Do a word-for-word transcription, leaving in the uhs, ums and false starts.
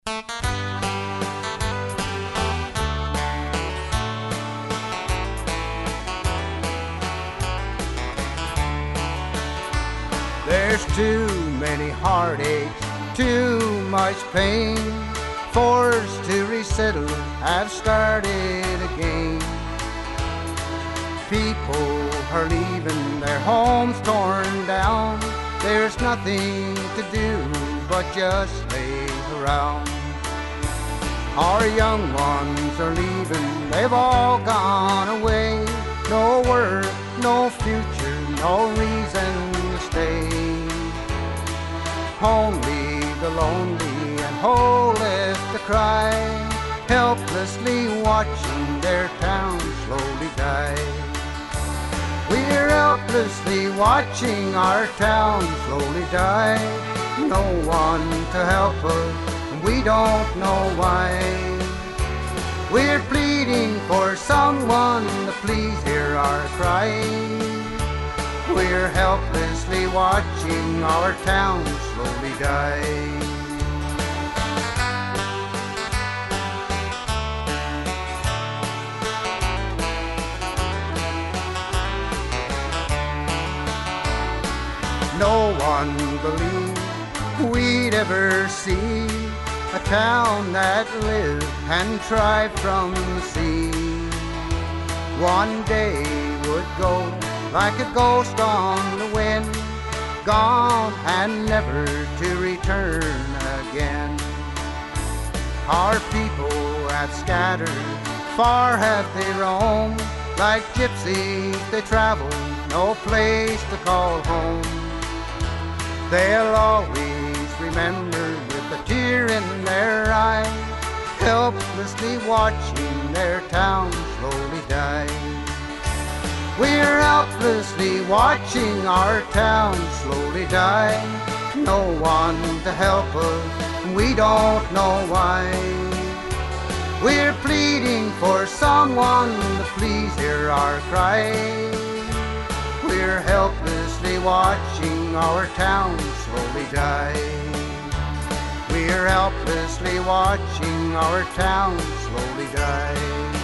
There's too many heartaches, too much pain, forced to resettle, have started again. People are leaving their homes torn down. There's nothing to do but just lay around. Our young ones are leaving, they've all gone away. No work, no future, no reason to stay. Only the lonely and hopeless to cry, helplessly watching their town slowly die. We're helplessly watching our town slowly die. No one to help us, and we don't know why. We're pleading for someone to please hear our cry. We're helplessly watching our town slowly die. No one believed we'd ever see a town that lived and thrived from the sea. One day would go like a ghost on the wind, gone and never to return again. Our people have scattered, far have they roamed, like gypsies they travel, no place to call home. They'll always remember with a tear in their eye, helplessly watching their town slowly die. We're helplessly watching our town slowly die. No one to help us, we don't know why. We're pleading for someone to please hear our cry. We're helplessly watching our town slowly die. We're helplessly watching our town slowly die.